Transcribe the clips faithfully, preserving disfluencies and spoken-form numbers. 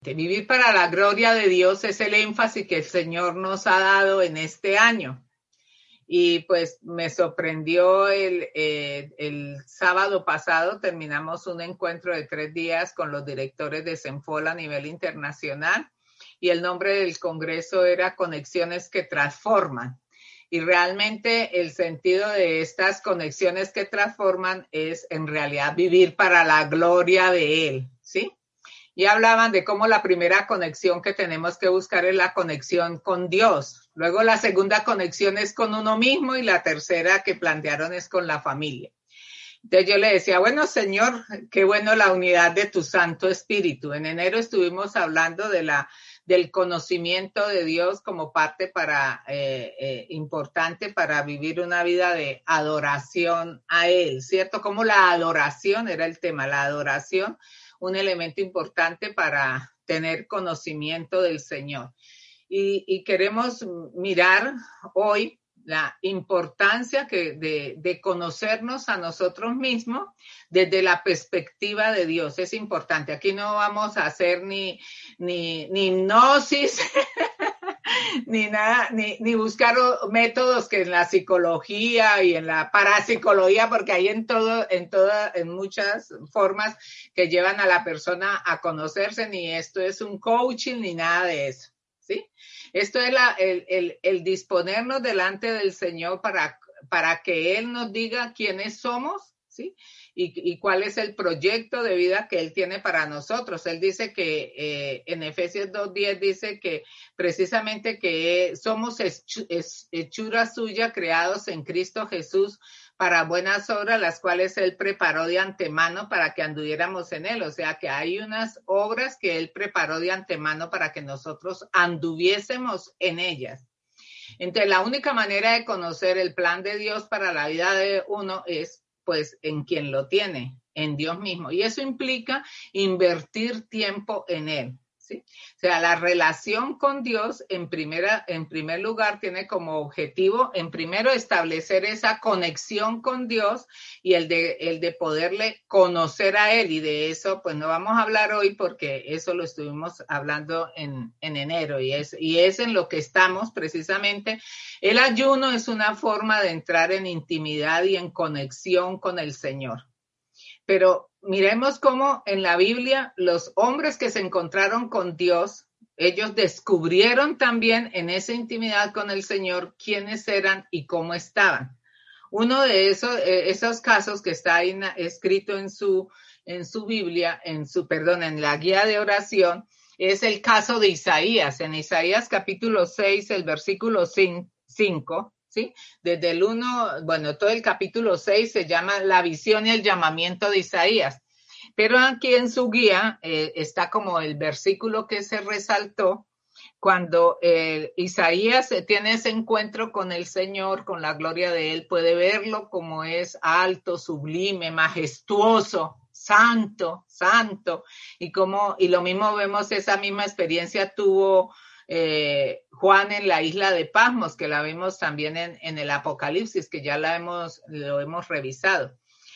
Vivir para la gloria de Dios es el énfasis que el Señor nos ha dado en este año. Y pues me sorprendió el, eh, el sábado pasado, terminamos un encuentro de tres días con los directores de Cenfol a nivel internacional y el nombre del congreso era Conexiones que Transforman. Y realmente el sentido de estas conexiones que transforman es en realidad vivir para la gloria de Él, ¿sí? Y hablaban de cómo la primera conexión que tenemos que buscar es la conexión con Dios. Luego la segunda conexión es con uno mismo y la tercera que plantearon es con la familia. Entonces yo le decía, bueno, Señor, qué bueno la unidad de tu Santo Espíritu. En enero estuvimos hablando de la, del conocimiento de Dios como parte para, eh, eh, importante para vivir una vida de adoración a Él, ¿cierto? Como la adoración era el tema, la adoración, un elemento importante para tener conocimiento del Señor. Y, y queremos mirar hoy la importancia que de, de conocernos a nosotros mismos desde la perspectiva de Dios. Es importante. Aquí no vamos a hacer ni, ni, ni hipnosis, ni nada, ni, ni buscar métodos que en la psicología y en la parapsicología, porque hay en todo, en todas, en muchas formas que llevan a la persona a conocerse, ni esto es un coaching, ni nada de eso. ¿Sí? Esto es la, el, el, el disponernos delante del Señor para, para que Él nos diga quiénes somos, ¿sí? Y, y cuál es el proyecto de vida que Él tiene para nosotros. Él dice que eh, en Efesios dos diez dice que precisamente que somos hechura suya creados en Cristo Jesús para buenas obras, las cuales Él preparó de antemano para que anduviéramos en Él. O sea, que hay unas obras que Él preparó de antemano para que nosotros anduviésemos en ellas. Entonces, la única manera de conocer el plan de Dios para la vida de uno es, pues, en quien lo tiene, en Dios mismo. Y eso implica invertir tiempo en Él. ¿Sí? O sea, la relación con Dios en, primera, en primer lugar tiene como objetivo, en primero, establecer esa conexión con Dios y el de, el de poderle conocer a Él. Y de eso, pues no vamos a hablar hoy porque eso lo estuvimos hablando en, en enero y es, y es en lo que estamos precisamente. El ayuno es una forma de entrar en intimidad y en conexión con el Señor. Pero miremos cómo en la Biblia los hombres que se encontraron con Dios, ellos descubrieron también en esa intimidad con el Señor quiénes eran y cómo estaban. Uno de esos, esos casos que está ahí escrito en su, en su Biblia, en su, perdón, en la guía de oración, es el caso de Isaías. En Isaías capítulo seis, el versículo cinco, ¿sí? Desde el uno, bueno, todo el capítulo seis se llama La visión y el llamamiento de Isaías. Pero aquí en su guía eh, está como el versículo que se resaltó cuando eh, Isaías tiene ese encuentro con el Señor, con la gloria de Él, puede verlo como es alto, sublime, majestuoso, santo, santo. Y, como, y lo mismo vemos, esa misma experiencia tuvo Eh, Juan en la isla de Patmos, que la vimos también en, en el Apocalipsis, que ya la hemos, lo hemos revisado.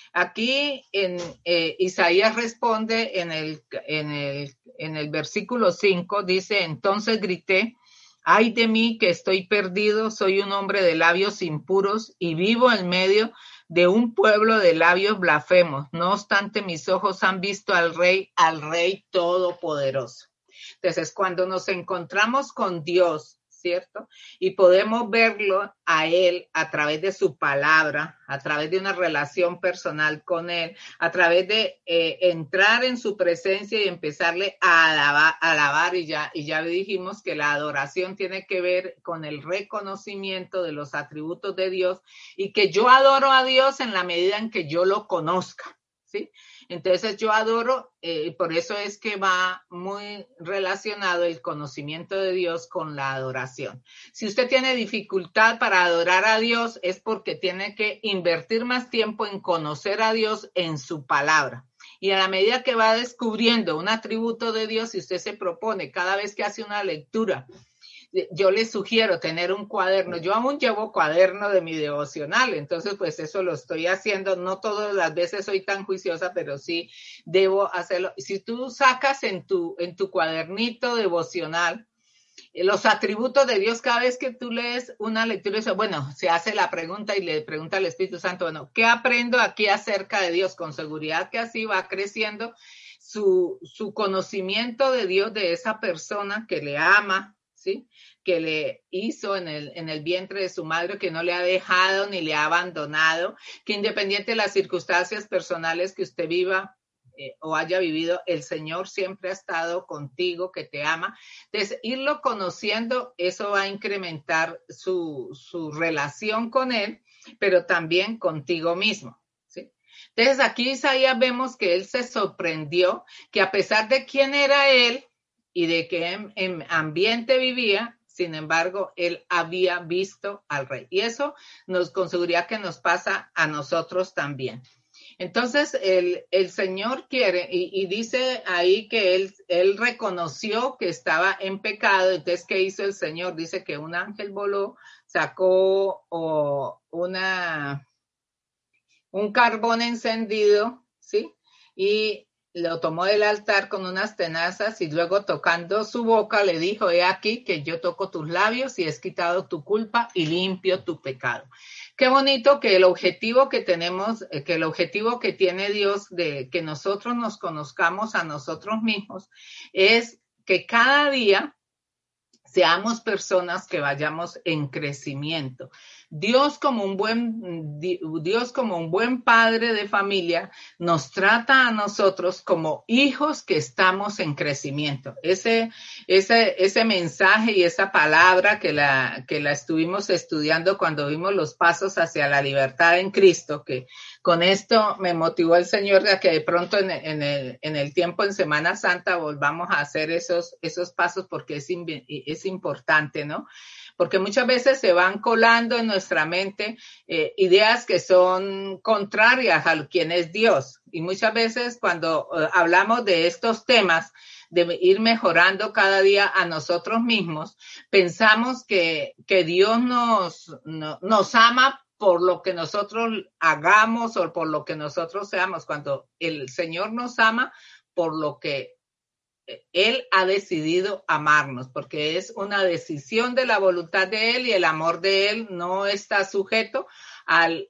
Aquí en eh, Isaías responde en el, en, el, en el versículo cinco, dice, entonces grité, ay de mí que estoy perdido, soy un hombre de labios impuros y vivo en medio de un pueblo de labios blasfemos. No obstante, mis ojos han visto al Rey, al Rey Todopoderoso. Entonces, cuando nos encontramos con Dios, ¿cierto? Y podemos verlo a Él a través de su palabra, a través de una relación personal con Él, a través de eh, entrar en su presencia y empezarle a alabar, a alabar y, ya, y ya dijimos que la adoración tiene que ver con el reconocimiento de los atributos de Dios y que yo adoro a Dios en la medida en que yo lo conozca, ¿sí? Entonces yo adoro, eh, por eso es que va muy relacionado el conocimiento de Dios con la adoración. Si usted tiene dificultad para adorar a Dios es porque tiene que invertir más tiempo en conocer a Dios en su palabra. Y a la medida que va descubriendo un atributo de Dios, si usted se propone cada vez que hace una lectura, yo les sugiero tener un cuaderno. Yo aún llevo cuaderno de mi devocional, entonces pues eso lo estoy haciendo. No todas las veces soy tan juiciosa, pero sí debo hacerlo. Si tú sacas en tu, en tu cuadernito devocional los atributos de Dios, cada vez que tú lees una lectura, bueno, se hace la pregunta y le pregunta al Espíritu Santo, bueno, ¿qué aprendo aquí acerca de Dios? Con seguridad que así va creciendo su, su conocimiento de Dios, de esa persona que le ama, ¿sí? Que le hizo en el, en el vientre de su madre, que no le ha dejado ni le ha abandonado, que independiente de las circunstancias personales que usted viva, Eh, o haya vivido, el Señor siempre ha estado contigo, que te ama. Entonces, irlo conociendo, eso va a incrementar su, su relación con Él, pero también contigo mismo, ¿sí? Entonces, aquí Isaías vemos que él se sorprendió, que a pesar de quién era él y de qué en, en ambiente vivía, sin embargo, él había visto al Rey. Y eso nos, con seguridad que nos pasa a nosotros también. Entonces, el, el Señor quiere, y, y dice ahí que él, él reconoció que estaba en pecado. Entonces, ¿qué hizo el Señor? Dice que un ángel voló, sacó oh, una, un carbón encendido, ¿sí? Y lo tomó del altar con unas tenazas y luego tocando su boca le dijo, he aquí que yo toco tus labios y he quitado tu culpa y limpio tu pecado. Qué bonito que el objetivo que tenemos, que el objetivo que tiene Dios de que nosotros nos conozcamos a nosotros mismos es que cada día seamos personas que vayamos en crecimiento. Dios como un buen, Dios como un buen padre de familia nos trata a nosotros como hijos que estamos en crecimiento. Ese, ese, ese mensaje y esa palabra que la, que la estuvimos estudiando cuando vimos los pasos hacia la libertad en Cristo, que con esto me motivó el Señor de que de pronto en, en, el, en el tiempo en Semana Santa volvamos a hacer esos, esos pasos porque es, es importante, ¿no? Porque muchas veces se van colando en nuestra mente eh, ideas que son contrarias a quien es Dios. Y muchas veces cuando eh, hablamos de estos temas, de ir mejorando cada día a nosotros mismos, pensamos que, que Dios nos, no, nos ama por lo que nosotros hagamos o por lo que nosotros seamos, cuando el Señor nos ama por lo que Él ha decidido amarnos, porque es una decisión de la voluntad de Él y el amor de Él no está sujeto al,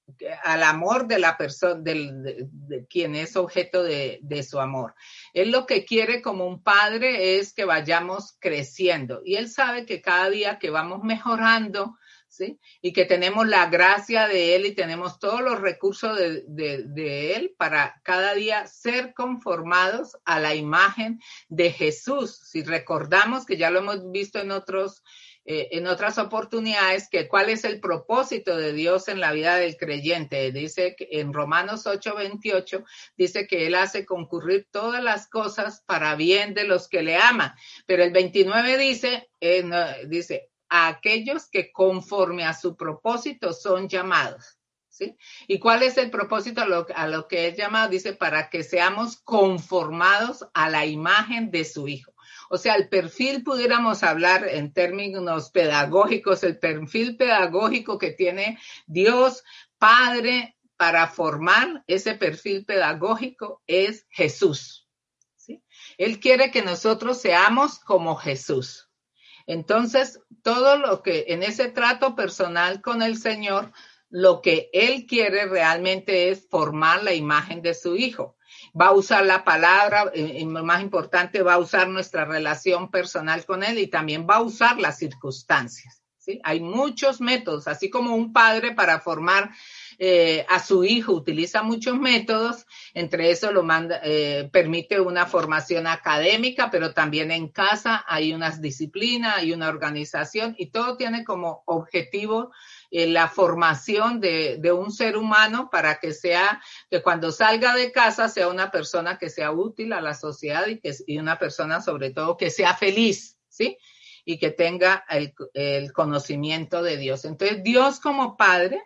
al amor de la persona, del, de, de quien es objeto de, de su amor. Él lo que quiere como un padre es que vayamos creciendo y Él sabe que cada día que vamos mejorando, ¿sí? Y que tenemos la gracia de Él y tenemos todos los recursos de, de, de Él para cada día ser conformados a la imagen de Jesús. Si recordamos que ya lo hemos visto en otros, eh, en otras oportunidades, que cuál es el propósito de Dios en la vida del creyente. Dice que en Romanos ocho veintiocho, dice que Él hace concurrir todas las cosas para bien de los que le aman. Pero el veintinueve dice, eh, no, dice, a aquellos que conforme a su propósito son llamados, ¿sí? ¿Y cuál es el propósito a lo, a lo que es llamado? Dice, para que seamos conformados a la imagen de su Hijo. O sea, el perfil, pudiéramos hablar en términos pedagógicos, el perfil pedagógico que tiene Dios Padre para formar ese perfil pedagógico es Jesús, ¿sí? Él quiere que nosotros seamos como Jesús. Entonces, todo lo que en ese trato personal con el Señor, lo que Él quiere realmente es formar la imagen de su Hijo. Va a usar la palabra, y más importante, va a usar nuestra relación personal con Él y también va a usar las circunstancias, ¿sí? Hay muchos métodos, así como un padre para formar Eh, a su hijo utiliza muchos métodos, entre eso lo manda, eh, permite una formación académica, pero también en casa hay unas disciplinas, hay una organización y todo tiene como objetivo eh, la formación de, de un ser humano para que sea, que cuando salga de casa sea una persona que sea útil a la sociedad y, que, y una persona sobre todo que sea feliz, ¿sí? Y que tenga el, el conocimiento de Dios. Entonces Dios como Padre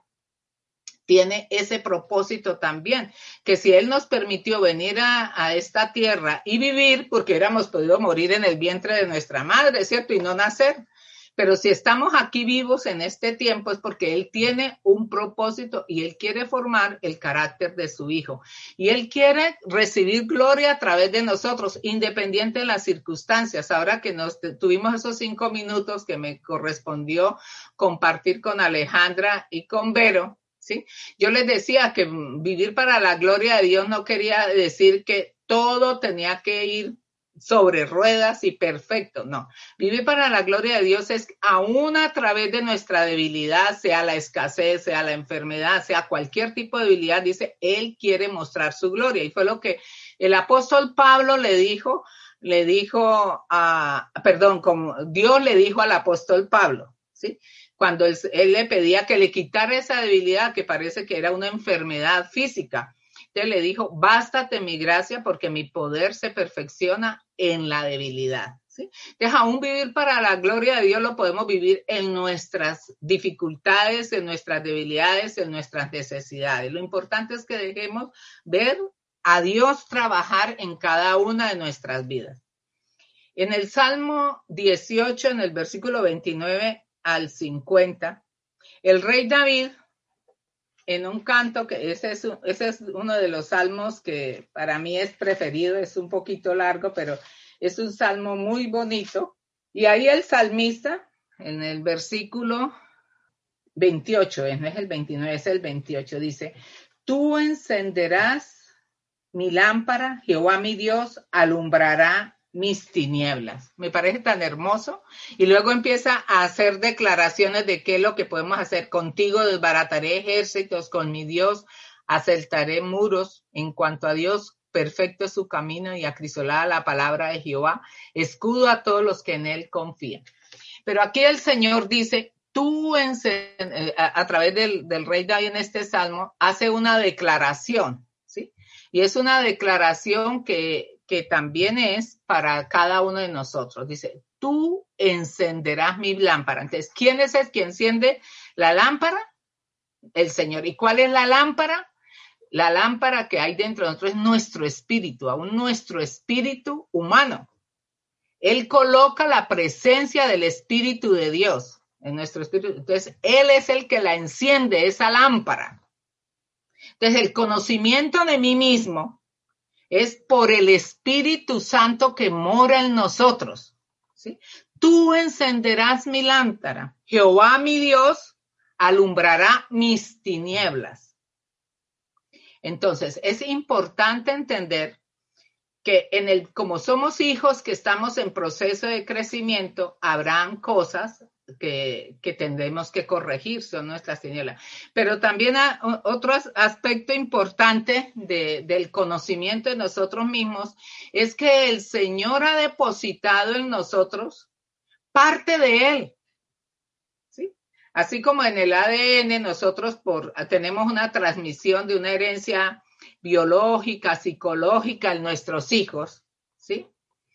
tiene ese propósito también, que si Él nos permitió venir a, a esta tierra y vivir, porque hubiéramos podido morir en el vientre de nuestra madre, ¿cierto? Y no nacer. Pero si estamos aquí vivos en este tiempo es porque Él tiene un propósito y Él quiere formar el carácter de su Hijo. Y Él quiere recibir gloria a través de nosotros, independiente de las circunstancias. Ahora que nos tuvimos esos cinco minutos que me correspondió compartir con Alejandra y con Vero, ¿sí? Yo les decía que vivir para la gloria de Dios no quería decir que todo tenía que ir sobre ruedas y perfecto, no. Vivir para la gloria de Dios es aún a través de nuestra debilidad, sea la escasez, sea la enfermedad, sea cualquier tipo de debilidad, dice, Él quiere mostrar su gloria. Y fue lo que el apóstol Pablo le dijo, le dijo a, perdón, como Dios le dijo al apóstol Pablo, ¿sí? Cuando él, él le pedía que le quitara esa debilidad que parece que era una enfermedad física. Entonces le dijo, bástate mi gracia porque mi poder se perfecciona en la debilidad, ¿sí? Entonces, aún vivir para la gloria de Dios lo podemos vivir en nuestras dificultades, en nuestras debilidades, en nuestras necesidades. Lo importante es que dejemos ver a Dios trabajar en cada una de nuestras vidas. En el Salmo dieciocho, en el versículo veintinueve al cincuenta, el rey David, en un canto, que ese es, ese es uno de los salmos que para mí es preferido, es un poquito largo, pero es un salmo muy bonito. Y ahí el salmista, en el versículo veintiocho, no es el veintinueve, es el veintiocho, dice, tú encenderás mi lámpara, Jehová mi Dios alumbrará mis tinieblas. Me parece tan hermoso. Y luego empieza a hacer declaraciones de qué es lo que podemos hacer. Contigo desbarataré ejércitos, con mi Dios asaltaré muros. En cuanto a Dios, perfecto es su camino y acrisolada la palabra de Jehová, escudo a todos los que en él confían. Pero aquí el Señor dice, tú en, a, a través del, del rey David en este salmo, hace una declaración, ¿sí? Y es una declaración que que también es para cada uno de nosotros. Dice, tú encenderás mi lámpara. Entonces, ¿quién es el que enciende la lámpara? El Señor. ¿Y cuál es la lámpara? La lámpara que hay dentro de nosotros es nuestro espíritu, aún nuestro espíritu humano. Él coloca la presencia del Espíritu de Dios en nuestro espíritu. Entonces, Él es el que la enciende, esa lámpara. Entonces, el conocimiento de mí mismo es por el Espíritu Santo que mora en nosotros, ¿sí? Tú encenderás mi lámpara. Jehová mi Dios alumbrará mis tinieblas. Entonces, es importante entender que en el, como somos hijos que estamos en proceso de crecimiento, habrán cosas que, que tendremos que corregir, son nuestras tinieblas. Pero también a, otro aspecto importante de, del conocimiento de nosotros mismos es que el Señor ha depositado en nosotros parte de Él, ¿sí? Así como en el A D N nosotros por, tenemos una transmisión de una herencia biológica, psicológica en nuestros hijos, ¿sí?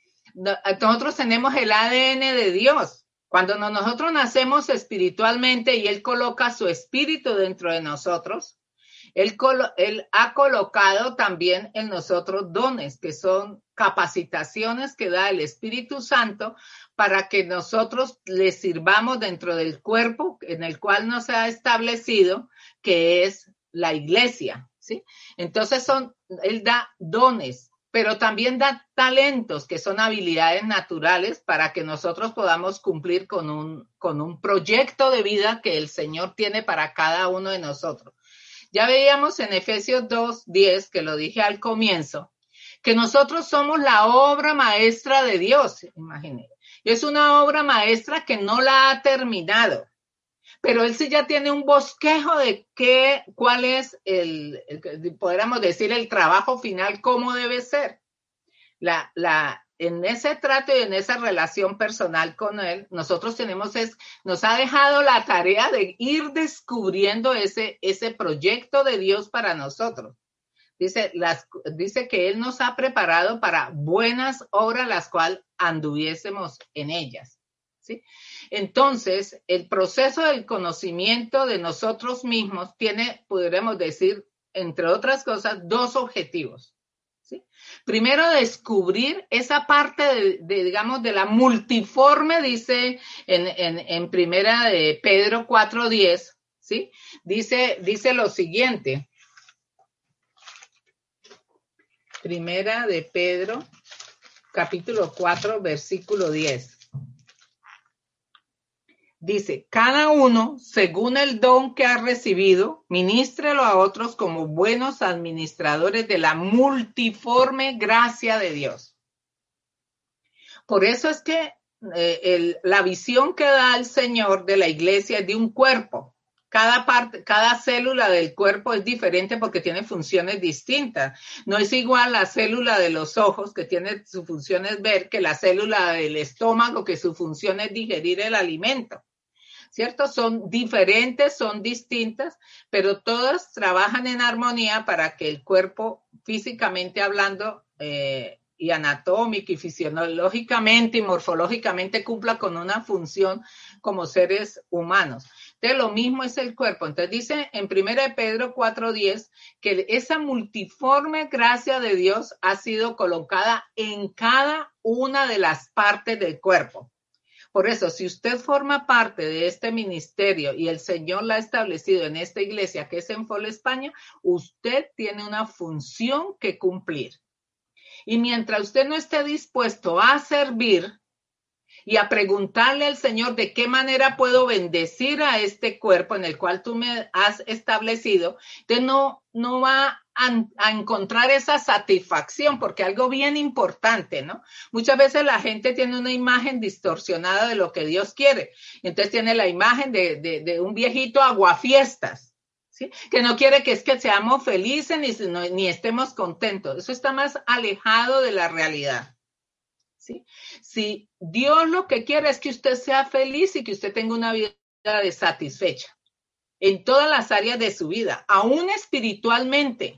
Nosotros tenemos el A D N de Dios. Cuando nosotros nacemos espiritualmente y Él coloca su espíritu dentro de nosotros, Él, colo- Él ha colocado también en nosotros dones, que son capacitaciones que da el Espíritu Santo para que nosotros le sirvamos dentro del cuerpo en el cual nos ha establecido, que es la iglesia, ¿sí? Entonces son, Él da dones, pero también da talentos, que son habilidades naturales para que nosotros podamos cumplir con un, con un proyecto de vida que el Señor tiene para cada uno de nosotros. Ya veíamos en Efesios dos diez, que lo dije al comienzo, que nosotros somos la obra maestra de Dios, imagínense. Es una obra maestra que no la ha terminado, pero Él sí ya tiene un bosquejo de qué, cuál es el, el podríamos decir, el trabajo final, cómo debe ser. La, la, en ese trato y en esa relación personal con Él, nosotros tenemos, es, nos ha dejado la tarea de ir descubriendo ese, ese proyecto de Dios para nosotros. Dice, las, dice que Él nos ha preparado para buenas obras, las cuales anduviésemos en ellas, ¿sí? Entonces, el proceso del conocimiento de nosotros mismos tiene, podríamos decir, entre otras cosas, dos objetivos. ¿sí? Primero descubrir esa parte de, de, digamos, de la multiforme, dice en, en, en primera de Pedro cuatro diez, ¿sí? Dice, dice lo siguiente. Primera de Pedro, capítulo cuatro, versículo diez. Dice, cada uno, según el don que ha recibido, ministrelo a otros como buenos administradores de la multiforme gracia de Dios. Por eso es que eh, el, la visión que da el Señor de la iglesia es de un cuerpo. Cada parte, cada célula del cuerpo es diferente porque tiene funciones distintas. No es igual la célula de los ojos, que tiene su función es ver, que la célula del estómago, que su función es digerir el alimento. ¿Cierto? Son diferentes, son distintas, pero todas trabajan en armonía para que el cuerpo, físicamente hablando, eh, y anatómica y fisiológicamente y morfológicamente cumpla con una función como seres humanos. Entonces, lo mismo es el cuerpo. Entonces, dice en primera de Pedro cuatro diez que esa multiforme gracia de Dios ha sido colocada en cada una de las partes del cuerpo. Por eso, si usted forma parte de este ministerio y el Señor la ha establecido en esta iglesia que es en Fol España, usted tiene una función que cumplir. Y mientras usted no esté dispuesto a servir y a preguntarle al Señor de qué manera puedo bendecir a este cuerpo en el cual tú me has establecido, usted no, no va a, a encontrar esa satisfacción, porque algo bien importante, ¿no? Muchas veces la gente tiene una imagen distorsionada de lo que Dios quiere. Entonces tiene la imagen de, de, de un viejito aguafiestas, ¿sí? Que no quiere que es que seamos felices ni, no, ni estemos contentos. Eso está más alejado de la realidad. ¿Sí? Si Dios lo que quiere es que usted sea feliz y que usted tenga una vida de satisfecha en todas las áreas de su vida, aún espiritualmente.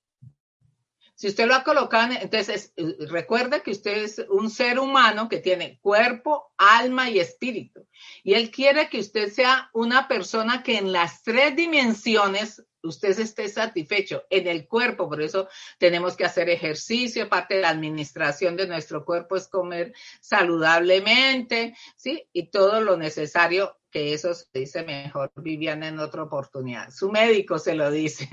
Si usted lo ha colocado, entonces recuerde que usted es un ser humano que tiene cuerpo, alma y espíritu. Y Él quiere que usted sea una persona que en las tres dimensiones usted esté satisfecho en el cuerpo. Por eso tenemos que hacer ejercicio. Parte de la administración de nuestro cuerpo es comer saludablemente, ¿sí? Y todo lo necesario, que eso se dice mejor, Viviana, en otra oportunidad. Su médico se lo dice.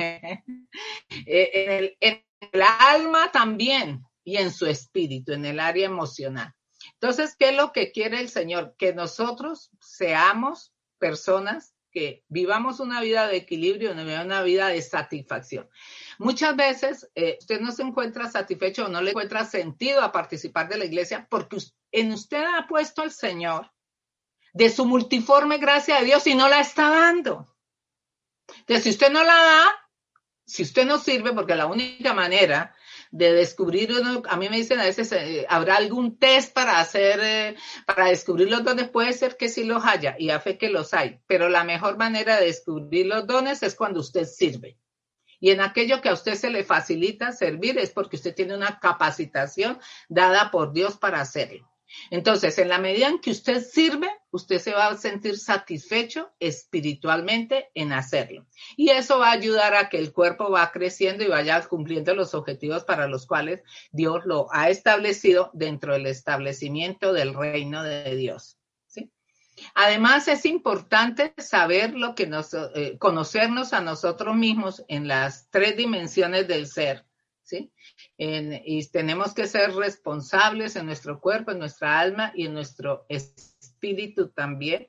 en, el, en el alma también y en su espíritu, en el área emocional. Entonces, ¿qué es lo que quiere el Señor? Que nosotros seamos personas que vivamos una vida de equilibrio, una vida de satisfacción. Muchas veces eh, usted no se encuentra satisfecho o no le encuentra sentido a participar de la iglesia porque en usted ha puesto el Señor de su multiforme gracia de Dios y no la está dando. Entonces, si usted no la da, si usted no sirve, porque la única manera de descubrir uno, a mí me dicen a veces, eh, ¿habrá algún test para hacer, eh, para descubrir los dones? Puede ser que sí los haya, y a fe que los hay, pero la mejor manera de descubrir los dones es cuando usted sirve. Y en aquello que a usted se le facilita servir es porque usted tiene una capacitación dada por Dios para hacerlo. Entonces, en la medida en que usted sirve, usted se va a sentir satisfecho espiritualmente en hacerlo. Y eso va a ayudar a que el cuerpo va creciendo y vaya cumpliendo los objetivos para los cuales Dios lo ha establecido dentro del establecimiento del reino de Dios. ¿Sí? Además, es importante saber lo que nos, eh, conocernos a nosotros mismos en las tres dimensiones del ser. ¿Sí? En, y tenemos que ser responsables en nuestro cuerpo, en nuestra alma y en nuestro espíritu también.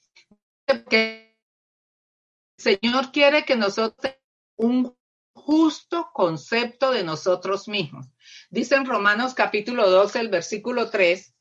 Porque el Señor quiere que nosotros tengamos un justo concepto de nosotros mismos. Dice en Romanos capítulo doce, el versículo tres.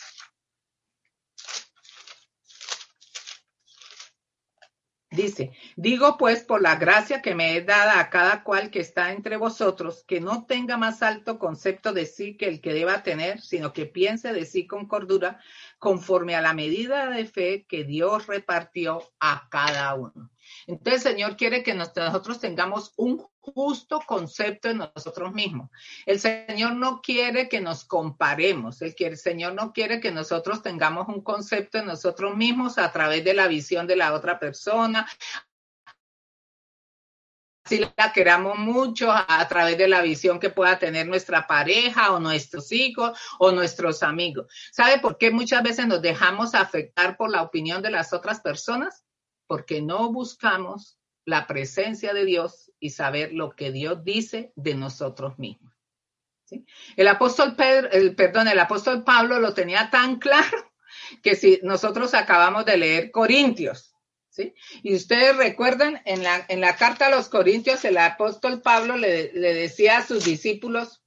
Dice, digo pues por la gracia que me es dada a cada cual que está entre vosotros, que no tenga más alto concepto de sí que el que deba tener, sino que piense de sí con cordura, conforme a la medida de fe que Dios repartió a cada uno. Entonces el Señor quiere que nosotros tengamos un justo concepto de nosotros mismos. El Señor no quiere que nos comparemos. El, el Señor no quiere que nosotros tengamos un concepto de nosotros mismos a través de la visión de la otra persona, si la queramos mucho a, a través de la visión que pueda tener nuestra pareja o nuestros hijos o nuestros amigos. ¿Sabe por qué muchas veces nos dejamos afectar por la opinión de las otras personas? Porque no buscamos la presencia de Dios y saber lo que Dios dice de nosotros mismos. ¿Sí? El apóstol Pedro, el, perdón, el apóstol Pablo lo tenía tan claro que si nosotros acabamos de leer Corintios, ¿sí? Y ustedes recuerdan, en la, en la carta a los Corintios, el apóstol Pablo le, le decía a sus discípulos,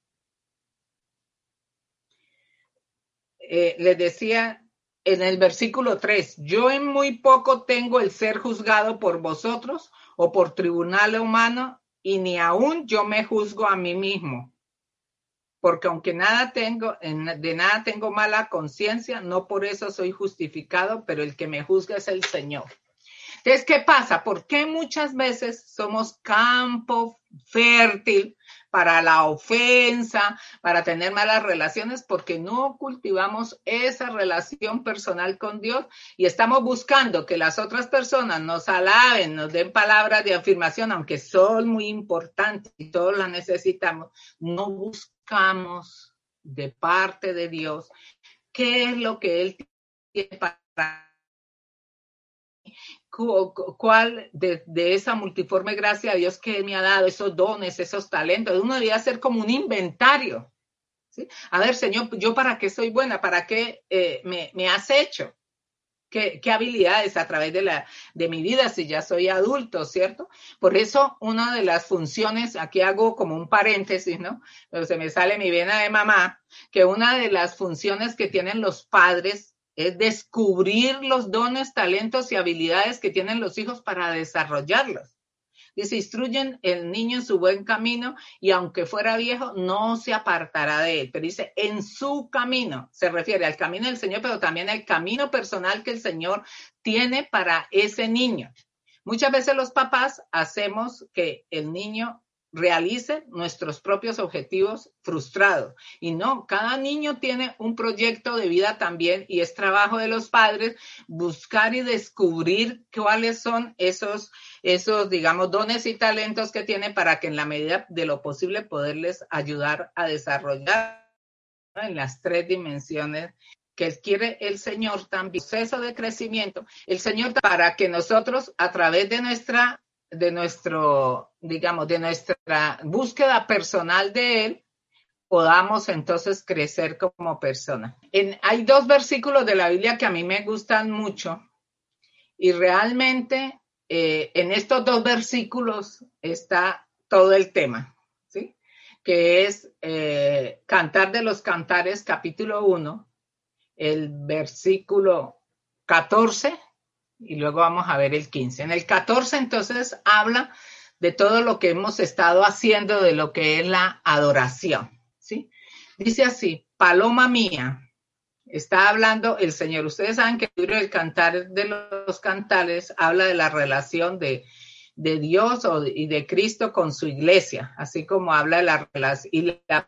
eh, les decía en el versículo tres, yo en muy poco tengo el ser juzgado por vosotros o por tribunal humano, y ni aún yo me juzgo a mí mismo. Porque aunque nada tengo, de nada tengo mala conciencia, no por eso soy justificado, pero el que me juzga es el Señor. Entonces, ¿qué pasa? ¿Por qué muchas veces somos campo fértil para la ofensa, para tener malas relaciones? Porque no cultivamos esa relación personal con Dios y estamos buscando que las otras personas nos alaben, nos den palabras de afirmación, aunque son muy importantes y todos las necesitamos. No buscamos de parte de Dios qué es lo que Él tiene para cuál de, de esa multiforme gracia de Dios que Él me ha dado, esos dones, esos talentos. Uno debería hacer como un inventario, ¿sí? A ver, Señor, ¿yo para qué soy buena? ¿Para qué eh, me, me has hecho? ¿Qué, ¿Qué habilidades a través de, la, de mi vida si ya soy adulto, cierto? Por eso una de las funciones, aquí hago como un paréntesis, ¿no? Pero se me sale mi vena de mamá, que una de las funciones que tienen los padres es descubrir los dones, talentos y habilidades que tienen los hijos para desarrollarlos. Dice, instruyen el niño en su buen camino y aunque fuera viejo, no se apartará de él. Pero dice, en su camino, se refiere al camino del Señor, pero también al camino personal que el Señor tiene para ese niño. Muchas veces los papás hacemos que el niño realice nuestros propios objetivos frustrados. Y no, cada niño tiene un proyecto de vida también y es trabajo de los padres buscar y descubrir cuáles son esos, esos, digamos, dones y talentos que tiene para que en la medida de lo posible poderles ayudar a desarrollar, ¿no?, en las tres dimensiones que quiere el Señor también. Proceso de crecimiento, el Señor para que nosotros a través de nuestra de nuestro, digamos, de nuestra búsqueda personal de Él, podamos entonces crecer como persona. En, hay dos versículos de la Biblia que a mí me gustan mucho y realmente eh, en estos dos versículos está todo el tema, ¿sí? Que es eh, Cantar de los Cantares, capítulo uno, el versículo catorce, y luego vamos a ver el quince. En el catorce, entonces, habla de todo lo que hemos estado haciendo, de lo que es la adoración, ¿sí? Dice así, paloma mía, está hablando el Señor. Ustedes saben que el libro del Cantar de los Cantares habla de la relación de, de Dios o de, y de Cristo con su iglesia, así como habla de la relación y la,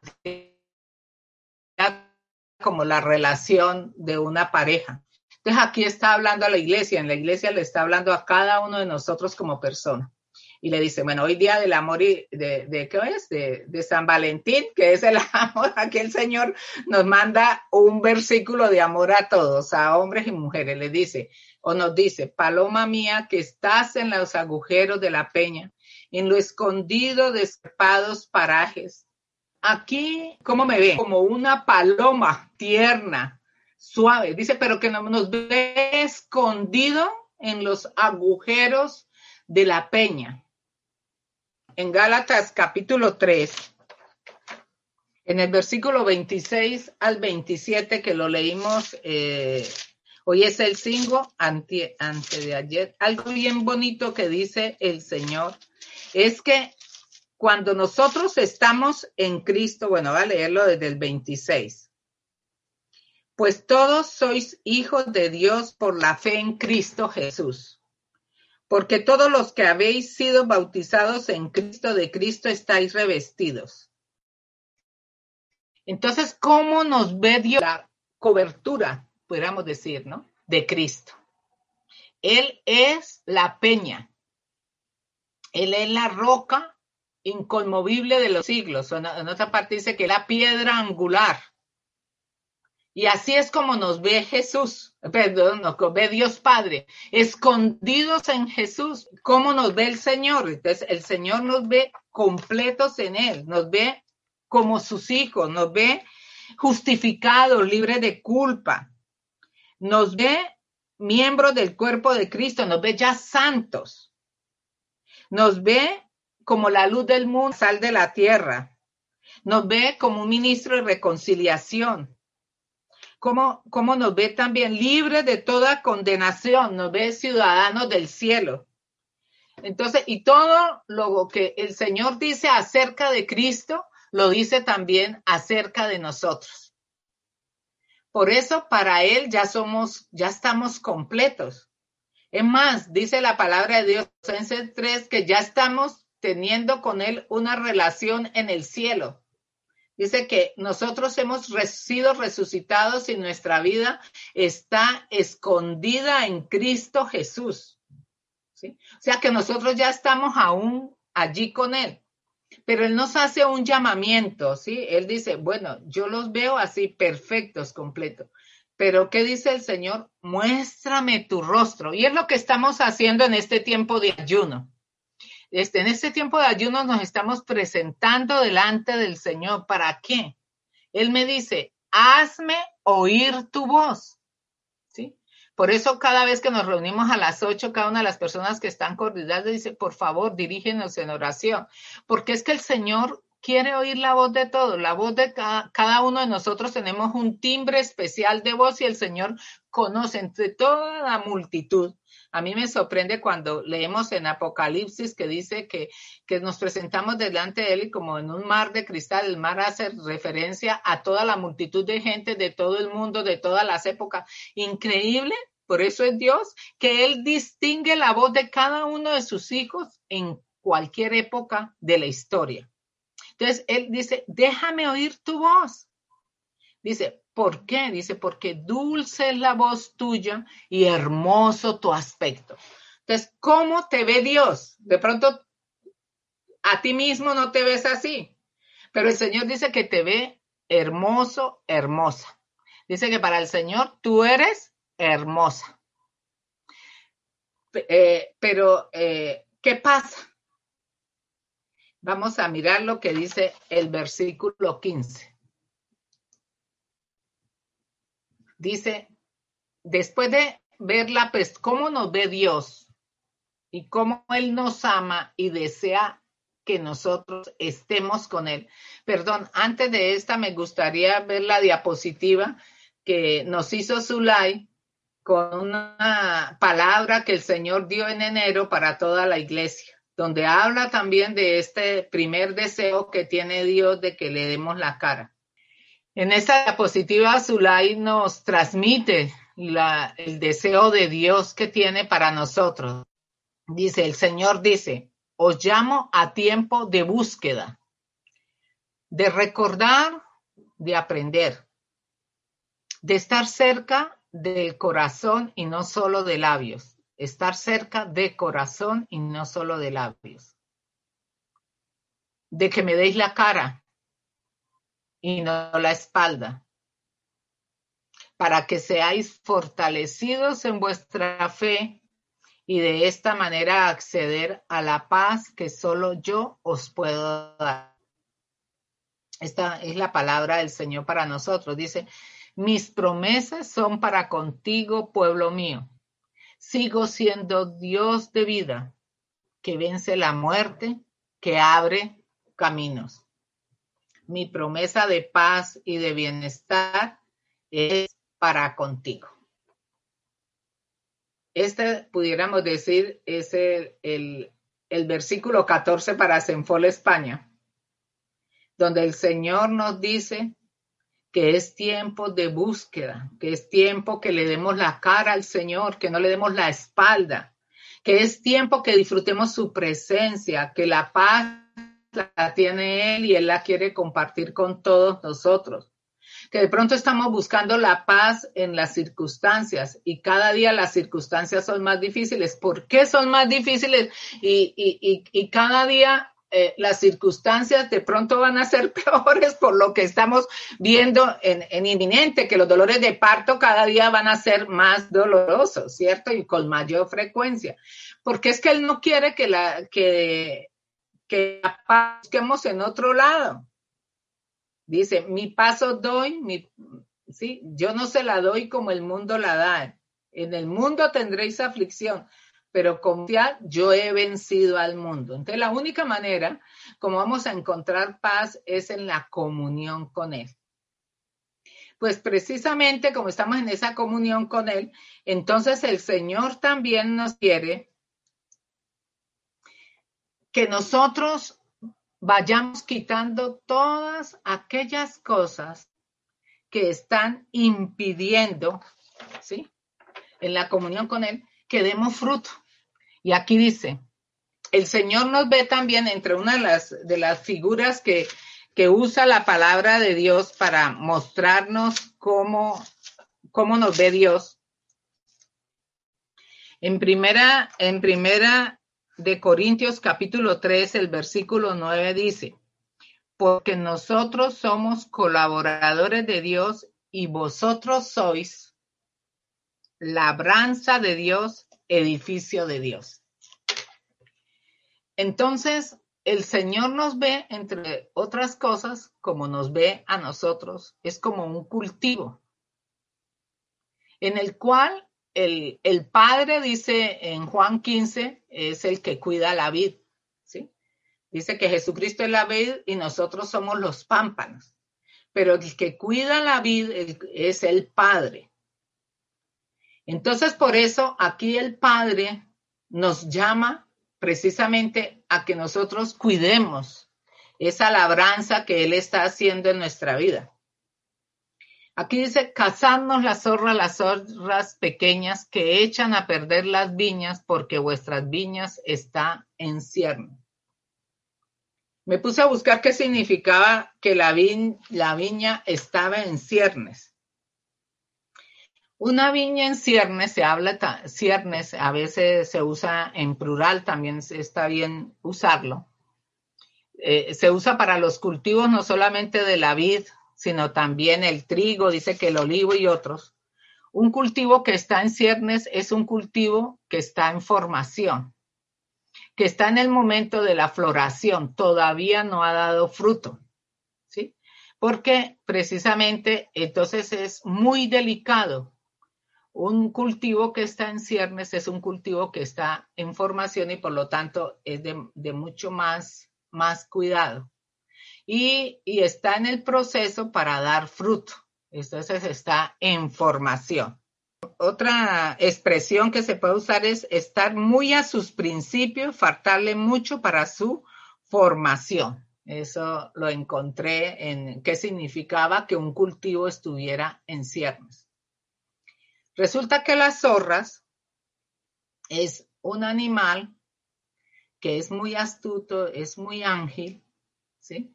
como la relación de una pareja. Entonces aquí está hablando a la iglesia, en la iglesia le está hablando a cada uno de nosotros como persona. Y le dice, bueno, hoy día del amor y de, de ¿qué es? De, de San Valentín, que es el amor, aquí el Señor nos manda un versículo de amor a todos, a hombres y mujeres. Le dice, o nos dice, paloma mía, que estás en los agujeros de la peña, en lo escondido de escarpados parajes. Aquí, ¿cómo me ve? Como una paloma tierna, suave. Dice, pero que nos ve escondido en los agujeros de la peña. En Gálatas capítulo tres, en el versículo veintiséis al veintisiete, que lo leímos, eh, hoy es el cinco, ante, ante de ayer, algo bien bonito que dice el Señor, es que cuando nosotros estamos en Cristo, bueno, voy a leerlo desde el veintiséis, pues todos sois hijos de Dios por la fe en Cristo Jesús. Porque todos los que habéis sido bautizados en Cristo, de Cristo estáis revestidos. Entonces, ¿cómo nos ve Dios? La cobertura, podríamos decir, ¿no? De Cristo. Él es la peña. Él es la roca inconmovible de los siglos. En otra parte dice que es la piedra angular. Y así es como nos ve Jesús, perdón, nos ve Dios Padre, escondidos en Jesús. ¿Cómo nos ve el Señor? Entonces, el Señor nos ve completos en Él, nos ve como sus hijos, nos ve justificados, libres de culpa, nos ve miembros del cuerpo de Cristo, nos ve ya santos, nos ve como la luz del mundo, sal de la tierra, nos ve como un ministro de reconciliación. Cómo, cómo nos ve también libres de toda condenación, nos ve ciudadanos del cielo. Entonces, y todo lo que el Señor dice acerca de Cristo, lo dice también acerca de nosotros. Por eso, para Él ya somos, ya estamos completos. Es más, dice la palabra de Dios en Colosenses tres, que ya estamos teniendo con Él una relación en el cielo. Dice que nosotros hemos sido resucitados y nuestra vida está escondida en Cristo Jesús. ¿Sí? O sea que nosotros ya estamos aún allí con Él. Pero Él nos hace un llamamiento, ¿sí? Él dice, bueno, yo los veo así perfectos, completos. Pero ¿qué dice el Señor? Muéstrame tu rostro. Y es lo que estamos haciendo en este tiempo de ayuno. Este, en este tiempo de ayuno nos estamos presentando delante del Señor. ¿Para qué? Él me dice, hazme oír tu voz. ¿Sí? Por eso cada vez que nos reunimos a las ocho, cada una de las personas que están coordinadas dice, por favor, dirígenos en oración. Porque es que el Señor quiere oír la voz de todos. La voz de cada, cada uno de nosotros tenemos un timbre especial de voz y el Señor conoce entre toda la multitud. A mí me sorprende cuando leemos en Apocalipsis que dice que, que nos presentamos delante de Él y como en un mar de cristal, el mar hace referencia a toda la multitud de gente de todo el mundo, de todas las épocas. Increíble, por eso es Dios, que Él distingue la voz de cada uno de sus hijos en cualquier época de la historia. Entonces, Él dice, déjame oír tu voz. Dice, ¿por qué? Dice, porque dulce es la voz tuya y hermoso tu aspecto. Entonces, ¿cómo te ve Dios? De pronto, a ti mismo no te ves así, pero el Señor dice que te ve hermoso, hermosa. Dice que para el Señor tú eres hermosa. Eh, pero, eh, ¿qué pasa? Vamos a mirar lo que dice el versículo quince. Dice, después de ver la, pues, cómo nos ve Dios y cómo Él nos ama y desea que nosotros estemos con Él. Perdón, antes de esta me gustaría ver la diapositiva que nos hizo Zulay con una palabra que el Señor dio en enero para toda la iglesia, donde habla también de este primer deseo que tiene Dios de que le demos la cara. En esta diapositiva, Zulay nos transmite la, el deseo de Dios que tiene para nosotros. Dice, el Señor dice, os llamo a tiempo de búsqueda, de recordar, de aprender, de estar cerca del corazón y no solo de labios, estar cerca de corazón y no solo de labios, de que me deis la cara y no la espalda, para que seáis fortalecidos en vuestra fe y de esta manera acceder a la paz que solo yo os puedo dar. Esta es la palabra del Señor para nosotros. Dice, mis promesas son para contigo, pueblo mío. Sigo siendo Dios de vida, que vence la muerte, que abre caminos. Mi promesa de paz y de bienestar es para contigo. Este, pudiéramos decir, es el, el, el versículo catorce para Senfol España, donde el Señor nos dice que es tiempo de búsqueda, que es tiempo que le demos la cara al Señor, que no le demos la espalda, que es tiempo que disfrutemos su presencia, que la paz la tiene Él y Él la quiere compartir con todos nosotros. que de pronto estamos buscando la paz en las circunstancias y cada día las circunstancias son más difíciles. ¿Por qué son más difíciles? Y, y, y, y cada día eh, las circunstancias de pronto van a ser peores por lo que estamos viendo en, en inminente, que los dolores de parto cada día van a ser más dolorosos, ¿cierto? Y con mayor frecuencia. Porque es que él no quiere que la, que, que la paz busquemos en otro lado. Dice, mi paz os doy, mi, ¿sí? Yo no se la doy como el mundo la da. En el mundo tendréis aflicción, pero confiad, yo he vencido al mundo. Entonces, la única manera como vamos a encontrar paz es en la comunión con Él. Pues precisamente como estamos en esa comunión con Él, entonces el Señor también nos quiere que nosotros vayamos quitando todas aquellas cosas que están impidiendo, ¿sí?, en la comunión con Él, que demos fruto. Y aquí dice, el Señor nos ve también entre una de las, de las figuras que, que usa la palabra de Dios para mostrarnos cómo, cómo nos ve Dios. En primera, en primera de Corintios capítulo tres, el versículo nueve dice, porque nosotros somos colaboradores de Dios y vosotros sois labranza de Dios, edificio de Dios. Entonces, el Señor nos ve, entre otras cosas, como nos ve a nosotros, es como un cultivo, en el cual el, el Padre, dice en Juan quince, es el que cuida la vid, ¿sí? Dice que Jesucristo es la vid y nosotros somos los pámpanos, pero el que cuida la vid es el Padre. Entonces, por eso, aquí el Padre nos llama precisamente a que nosotros cuidemos esa labranza que Él está haciendo en nuestra vida. Aquí dice, cazadnos las zorras, las zorras pequeñas que echan a perder las viñas porque vuestras viñas están en cierne. Me puse a buscar qué significaba que la, vi- la viña estaba en ciernes. Una viña en ciernes, se habla, ta- ciernes, a veces se usa en plural, también está bien usarlo. Eh, se usa para los cultivos no solamente de la vid, sino también el trigo, dice que el olivo y otros. Un cultivo que está en ciernes es un cultivo que está en formación, que está en el momento de la floración, todavía no ha dado fruto, ¿sí? Porque precisamente entonces es muy delicado. Un cultivo que está en ciernes es un cultivo que está en formación y por lo tanto es de, de mucho más, más cuidado. Y, y está en el proceso para dar fruto. Entonces está en formación. Otra expresión que se puede usar es estar muy a sus principios, faltarle mucho para su formación. Eso lo encontré en qué significaba que un cultivo estuviera en ciernes. Resulta que las zorras es un animal que es muy astuto, es muy ágil, ¿sí?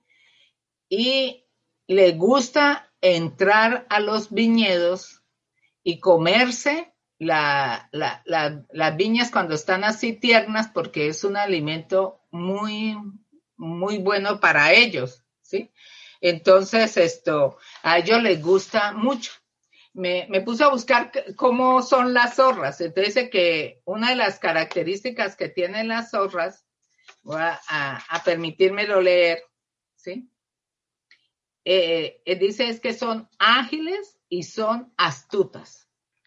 Y le gusta entrar a los viñedos y comerse la, la, la, las viñas cuando están así tiernas porque es un alimento muy, muy bueno para ellos, ¿sí? Entonces, esto, a ellos les gusta mucho. Me, me puse a buscar cómo son las zorras. Entonces dice que una de las características que tienen las zorras, voy a, a, a permitírmelo leer, ¿sí? Eh, eh, dice es que son ágiles y son astutas.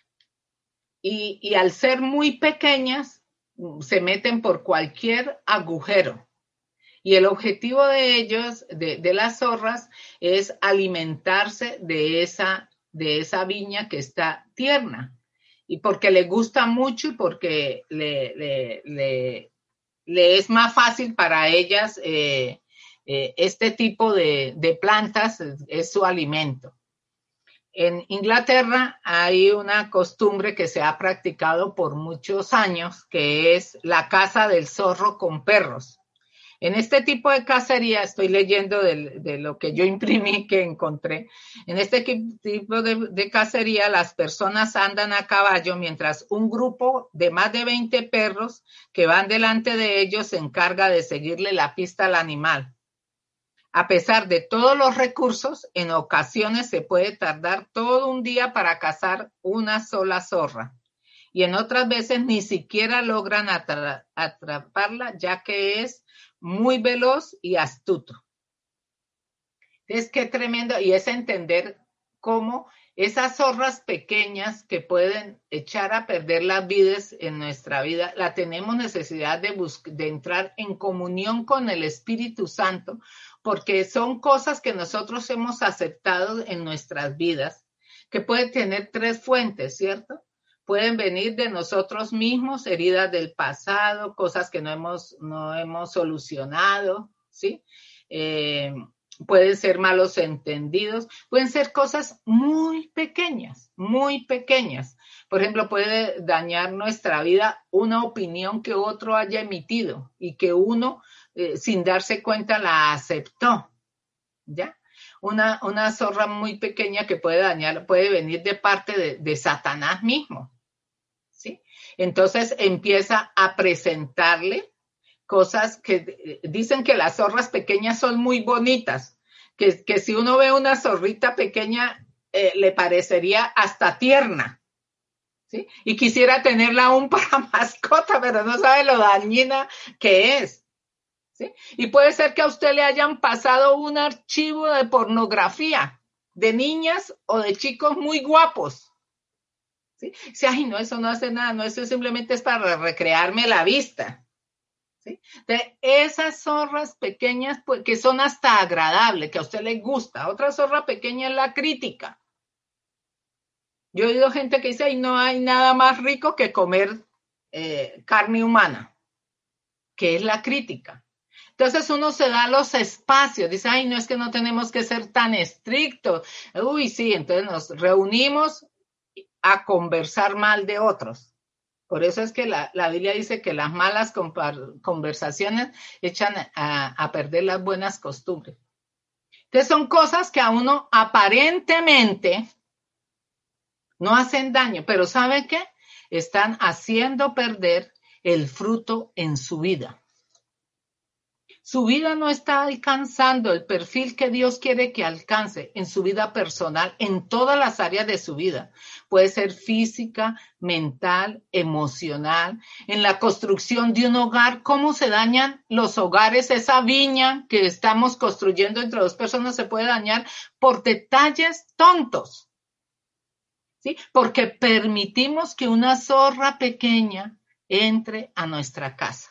Y, y al ser muy pequeñas, se meten por cualquier agujero. Y el objetivo de ellos, de, de las zorras, es alimentarse de esa, de esa viña que está tierna. Y porque le gusta mucho y porque le, le, le, le es más fácil para ellas eh, eh, este tipo de, de plantas, es, es su alimento. En Inglaterra hay una costumbre que se ha practicado por muchos años, que es la caza del zorro con perros. En este tipo de cacería, estoy leyendo de, de lo que yo imprimí que encontré, en este tipo de, de cacería las personas andan a caballo mientras un grupo de más de veinte perros que van delante de ellos se encarga de seguirle la pista al animal. A pesar de todos los recursos, en ocasiones se puede tardar todo un día para cazar una sola zorra. Y en otras veces ni siquiera logran atra- atraparla, ya que es muy veloz y astuto. Es que tremendo, y es entender cómo esas zorras pequeñas que pueden echar a perder las vidas en nuestra vida, la tenemos necesidad de, bus- de entrar en comunión con el Espíritu Santo, porque son cosas que nosotros hemos aceptado en nuestras vidas, que pueden tener tres fuentes, ¿cierto? Pueden venir de nosotros mismos, heridas del pasado, cosas que no hemos, no hemos solucionado, ¿sí? Eh, pueden ser malos entendidos, pueden ser cosas muy pequeñas, muy pequeñas. Por ejemplo, puede dañar nuestra vida una opinión que otro haya emitido y que uno, eh, sin darse cuenta, la aceptó, ¿ya? Una, una zorra muy pequeña que puede dañar, puede venir de parte de, de Satanás mismo, ¿sí? Entonces empieza a presentarle cosas que dicen que las zorras pequeñas son muy bonitas, que, que si uno ve una zorrita pequeña eh, le parecería hasta tierna, ¿sí? Y quisiera tenerla aún para mascota, pero no sabe lo dañina que es, ¿sí? Y puede ser que a usted le hayan pasado un archivo de pornografía de niñas o de chicos muy guapos, ¿sí? Si, ay, no, eso no hace nada, no, eso simplemente es para recrearme la vista, ¿sí? De esas zorras pequeñas, pues, que son hasta agradables, que a usted le gusta. Otra zorra pequeña es la crítica. Yo he oído gente que dice, ay, no hay nada más rico que comer eh, carne humana, que es la crítica. Entonces uno se da los espacios, dice, ay, no es que no tenemos que ser tan estrictos. Uy, sí, entonces nos reunimos a conversar mal de otros. Por eso es que la, la Biblia dice que las malas conversaciones echan a, a perder las buenas costumbres. Entonces son cosas que a uno aparentemente no hacen daño, pero ¿sabe qué? Están haciendo perder el fruto en su vida. Su vida no está alcanzando el perfil que Dios quiere que alcance en su vida personal, en todas las áreas de su vida. Puede ser física, mental, emocional, en la construcción de un hogar. ¿Cómo se dañan los hogares? Esa viña que estamos construyendo entre dos personas se puede dañar por detalles tontos, ¿sí? Porque permitimos que una zorra pequeña entre a nuestra casa.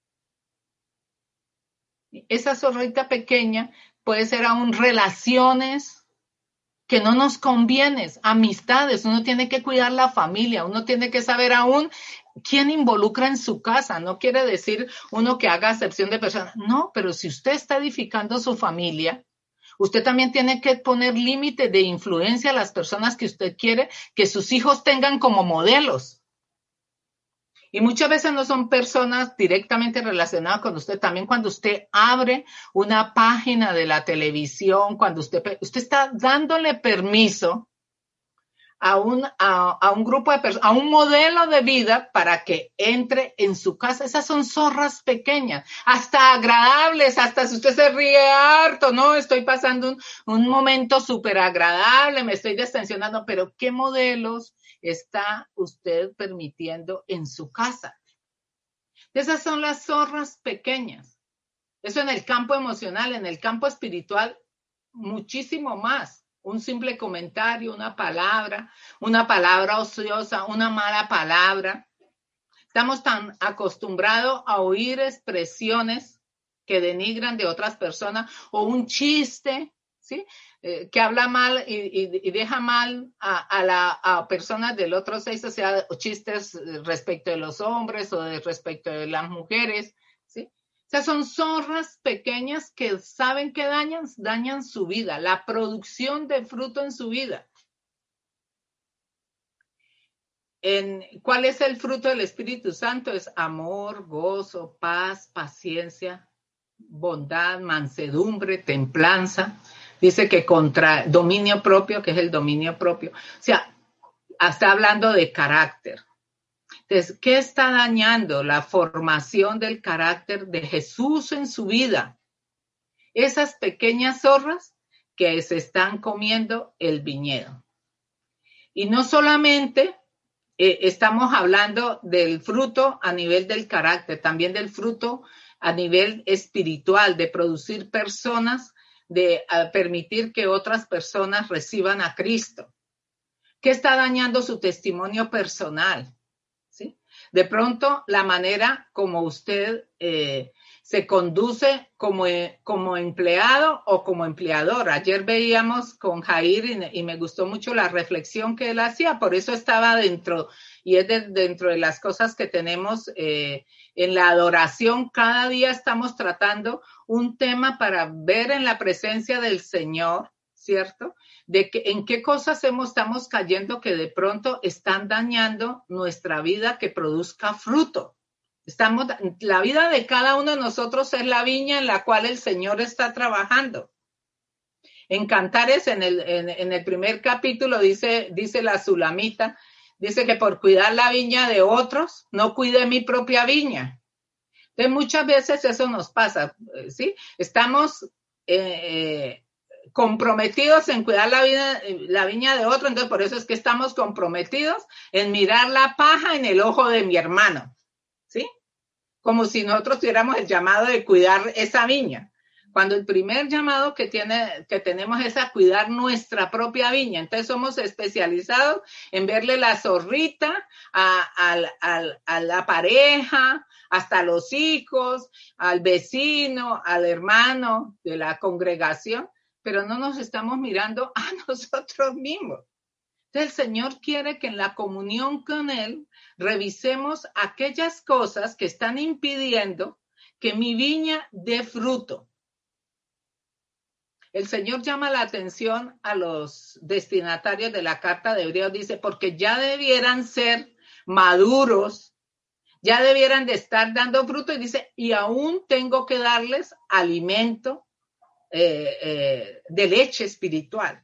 Esa zorrita pequeña puede ser aún relaciones que no nos convienen, amistades, uno tiene que cuidar la familia, uno tiene que saber aún quién involucra en su casa, no quiere decir uno que haga acepción de personas, no, pero si usted está edificando su familia, usted también tiene que poner límite de influencia a las personas que usted quiere que sus hijos tengan como modelos. Y muchas veces no son personas directamente relacionadas con usted. También cuando usted abre una página de la televisión, cuando usted, usted está dándole permiso a un, a, a un grupo de personas, a un modelo de vida para que entre en su casa. Esas son zorras pequeñas, hasta agradables, hasta si usted se ríe harto, ¿no? Estoy pasando un, un momento súper agradable, me estoy destensionando, pero ¿qué modelos está usted permitiendo en su casa? Esas son las zorras pequeñas. Eso en el campo emocional, en el campo espiritual, muchísimo más. Un simple comentario, una palabra, una palabra ociosa, una mala palabra. Estamos tan acostumbrados a oír expresiones que denigran de otras personas o un chiste, ¿sí? Eh, que habla mal y, y, y deja mal a, a, la, a personas del otro sexo, o sea, chistes respecto de los hombres o de respecto de las mujeres, ¿sí? O sea, son zorras pequeñas que saben que dañan, dañan su vida, la producción de fruto en su vida. En, ¿cuál es el fruto del Espíritu Santo? Es amor, gozo, paz, paciencia, bondad, mansedumbre, templanza. Dice que contra dominio propio, que es el dominio propio. O sea, está hablando de carácter. Entonces, ¿qué está dañando la formación del carácter de Jesús en su vida? Esas pequeñas zorras que se están comiendo el viñedo. Y no solamente eh, estamos hablando del fruto a nivel del carácter, también del fruto a nivel espiritual, de producir personas, de uh, permitir que otras personas reciban a Cristo. ¿Qué está dañando su testimonio personal? ¿Sí? De pronto, la manera como usted eh, se conduce como, como empleado o como empleador. Ayer veíamos con Jair y, y me gustó mucho la reflexión que él hacía, por eso estaba dentro, y es de, dentro de las cosas que tenemos eh, en la adoración. Cada día estamos tratando un tema para ver en la presencia del Señor, ¿cierto? De que en qué cosas hemos, estamos cayendo que de pronto están dañando nuestra vida que produzca fruto. Estamos, la vida de cada uno de nosotros es la viña en la cual el Señor está trabajando. En Cantares, en el, en, en el primer capítulo, dice, dice la Sulamita, dice que por cuidar la viña de otros, no cuide mi propia viña. Entonces, muchas veces eso nos pasa, ¿sí? Estamos eh, comprometidos en cuidar la, vida, la viña de otro, entonces por eso es que estamos comprometidos en mirar la paja en el ojo de mi hermano. ¿Sí? Como si nosotros tuviéramos el llamado de cuidar esa viña. Cuando el primer llamado que, tiene, que tenemos es a cuidar nuestra propia viña. Entonces somos especializados en verle la zorrita a, a, a, a la pareja, hasta a los hijos, al vecino, al hermano de la congregación, pero no nos estamos mirando a nosotros mismos. Entonces el Señor quiere que en la comunión con Él revisemos aquellas cosas que están impidiendo que mi viña dé fruto. El Señor llama la atención a los destinatarios de la carta de Hebreos, dice, porque ya debieran ser maduros, ya debieran de estar dando fruto, y dice, y aún tengo que darles alimento eh, eh, de leche espiritual.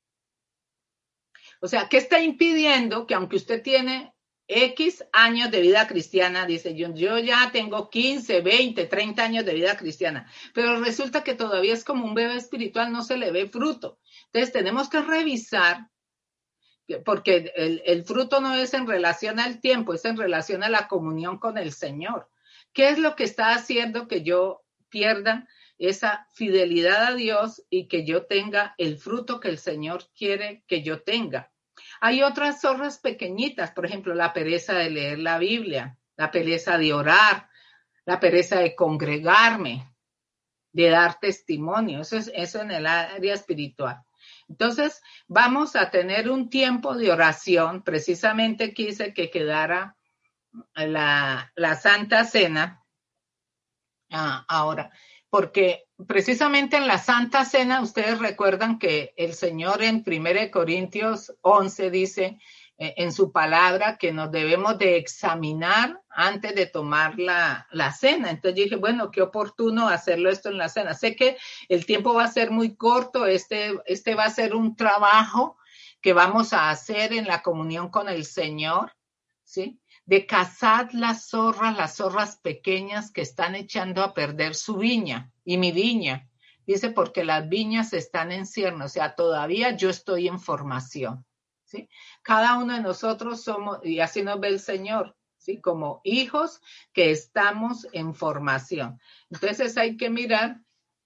O sea, ¿qué está impidiendo que aunque usted tiene X años de vida cristiana, dice, yo, yo ya tengo quince, veinte, treinta años de vida cristiana, pero resulta que todavía es como un bebé espiritual, no se le ve fruto? Entonces tenemos que revisar, porque el, el fruto no es en relación al tiempo, es en relación a la comunión con el Señor. ¿Qué es lo que está haciendo que yo pierda esa fidelidad a Dios y que yo tenga el fruto que el Señor quiere que yo tenga? Hay otras zorras pequeñitas, por ejemplo, la pereza de leer la Biblia, la pereza de orar, la pereza de congregarme, de dar testimonio. Eso es eso en el área espiritual. Entonces, vamos a tener un tiempo de oración. Precisamente quise que quedara la, la Santa Cena ah, ahora, porque precisamente en la Santa Cena, ustedes recuerdan que el Señor en primera de Corintios once dice eh, en su palabra que nos debemos de examinar antes de tomar la, la cena. Entonces dije, bueno, qué oportuno hacerlo esto en la cena. Sé que el tiempo va a ser muy corto, este, este va a ser un trabajo que vamos a hacer en la comunión con el Señor, ¿sí? De cazar las zorras, las zorras pequeñas que están echando a perder su viña y mi viña. Dice, porque las viñas están en cierne, o sea, todavía yo estoy en formación, ¿sí? Cada uno de nosotros somos, y así nos ve el Señor, ¿sí? Como hijos que estamos en formación. Entonces hay que mirar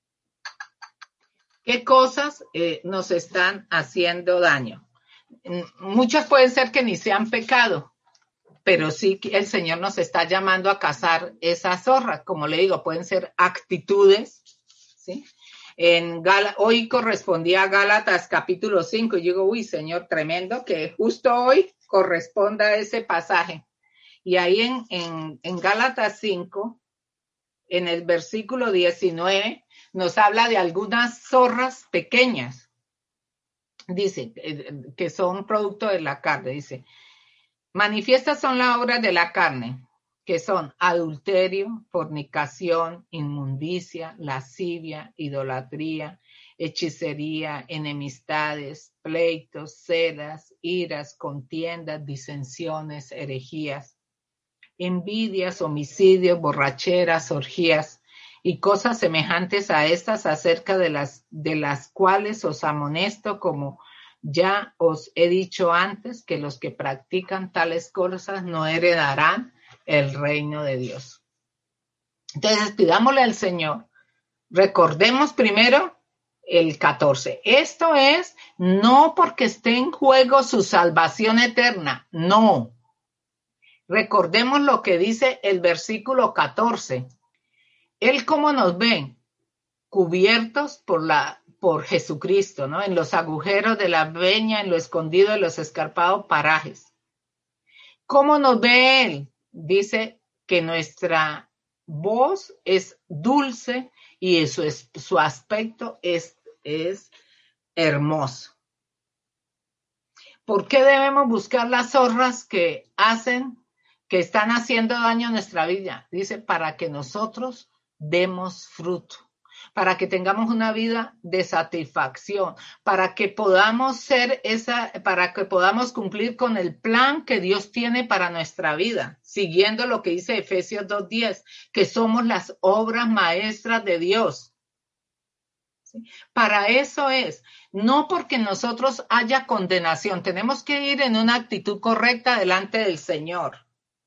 qué cosas eh, nos están haciendo daño. Muchas pueden ser que ni sean pecado, pero sí que el Señor nos está llamando a cazar esas zorras. Como le digo, pueden ser actitudes, ¿sí? En Gal- hoy correspondía a Gálatas capítulo cinco, y digo, uy, Señor, tremendo que justo hoy corresponda a ese pasaje. Y ahí en, en, en Gálatas cinco, en el versículo diecinueve, nos habla de algunas zorras pequeñas, dice, que son producto de la carne, dice, manifiestas son las obras de la carne, que son adulterio, fornicación, inmundicia, lascivia, idolatría, hechicería, enemistades, pleitos, celas, iras, contiendas, disensiones, herejías, envidias, homicidios, borracheras, orgías y cosas semejantes a estas, acerca de las, de las cuales os amonesto, como ya os he dicho antes, que los que practican tales cosas no heredarán el reino de Dios. Entonces, pidámosle al Señor. Recordemos primero el catorce. Esto es no porque esté en juego su salvación eterna, no. Recordemos lo que dice el versículo catorce. Él cómo nos ve, cubiertos por la por Jesucristo, ¿no? En los agujeros de la peña, en lo escondido de los escarpados parajes. ¿Cómo nos ve Él? Dice que nuestra voz es dulce y su, su aspecto es, es hermoso. ¿Por qué debemos buscar las zorras que hacen, que están haciendo daño a nuestra vida? Dice, para que nosotros demos fruto, para que tengamos una vida de satisfacción, para que podamos ser esa, para que podamos cumplir con el plan que Dios tiene para nuestra vida, siguiendo lo que dice Efesios dos diez, que somos las obras maestras de Dios. ¿Sí? Para eso es, no porque nosotros haya condenación, tenemos que ir en una actitud correcta delante del Señor.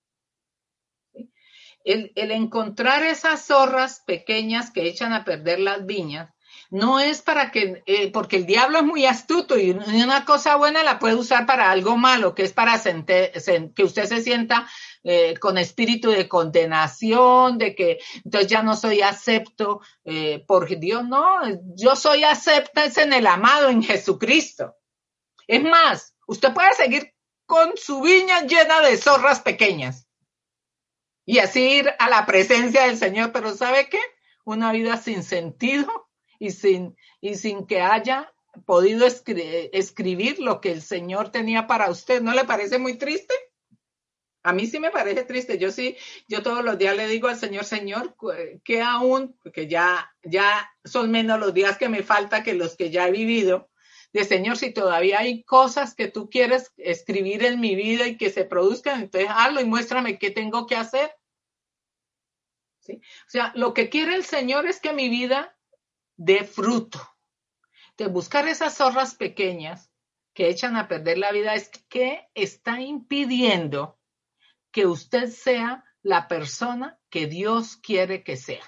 El, el encontrar esas zorras pequeñas que echan a perder las viñas, no es para que, eh, porque el diablo es muy astuto y una cosa buena la puede usar para algo malo, que es para sente, sen, que usted se sienta eh, con espíritu de condenación, de que entonces ya no soy acepto eh, por Dios, no, yo soy acepta es en el amado, en Jesucristo. Es más, usted puede seguir con su viña llena de zorras pequeñas. Y así ir a la presencia del Señor, pero ¿sabe qué? Una vida sin sentido y sin, y sin que haya podido escri- escribir lo que el Señor tenía para usted. ¿No le parece muy triste? A mí sí me parece triste. Yo sí, yo todos los días le digo al Señor, Señor, que aún, porque ya, ya son menos los días que me falta que los que ya he vivido, de Señor, si todavía hay cosas que tú quieres escribir en mi vida y que se produzcan, entonces hazlo y muéstrame qué tengo que hacer. ¿Sí? O sea, lo que quiere el Señor es que mi vida dé fruto. De buscar esas zorras pequeñas que echan a perder la vida es que está impidiendo que usted sea la persona que Dios quiere que sea.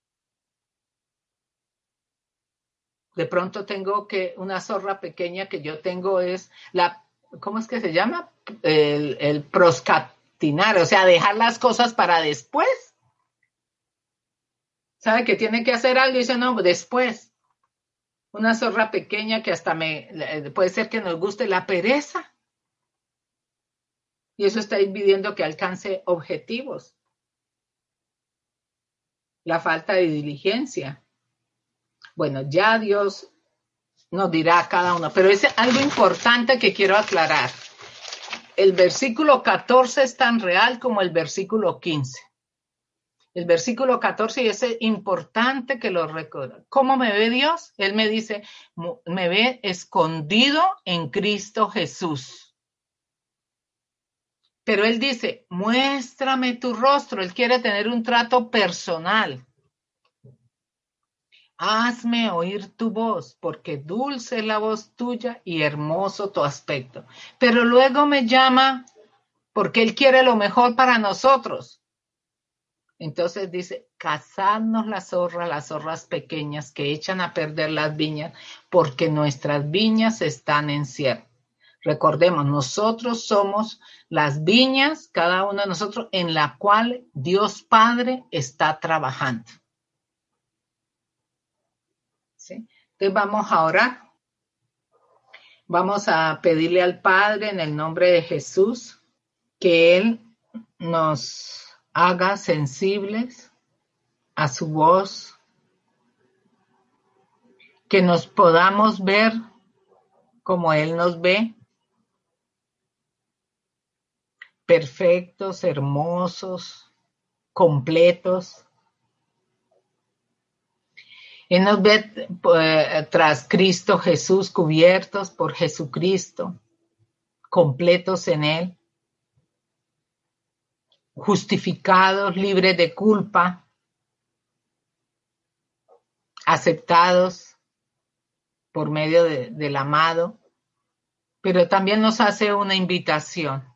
De pronto tengo que, una zorra pequeña que yo tengo es la, ¿cómo es que se llama? El, el procrastinar, o sea, dejar las cosas para después. ¿Sabe que tiene que hacer algo? Y dice, no, después. Una zorra pequeña que hasta me, puede ser que nos guste la pereza. Y eso está impidiendo que alcance objetivos. La falta de diligencia. Bueno, ya Dios nos dirá a cada uno, pero es algo importante que quiero aclarar. El versículo catorce es tan real como el versículo quince. El versículo catorce, y es importante que lo recuerden. ¿Cómo me ve Dios? Él me dice, me ve escondido en Cristo Jesús. Pero Él dice, muéstrame tu rostro. Él quiere tener un trato personal. Hazme oír tu voz, porque dulce es la voz tuya y hermoso tu aspecto. Pero luego me llama porque Él quiere lo mejor para nosotros. Entonces dice, cazadnos las zorras, las zorras pequeñas que echan a perder las viñas, porque nuestras viñas están en cierre. Recordemos, nosotros somos las viñas, cada uno de nosotros, en la cual Dios Padre está trabajando. ¿Sí? Entonces vamos a orar. Vamos a pedirle al Padre en el nombre de Jesús que Él nos haga sensibles a su voz, que nos podamos ver como Él nos ve, perfectos, hermosos, completos. Él nos ve eh, tras Cristo Jesús, cubiertos por Jesucristo, completos en Él, justificados, libres de culpa, aceptados por medio de, del amado, pero también nos hace una invitación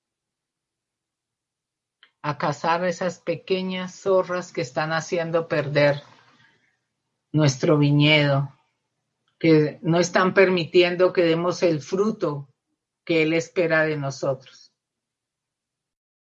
a cazar esas pequeñas zorras que están haciendo perder nuestro viñedo, que no están permitiendo que demos el fruto que Él espera de nosotros.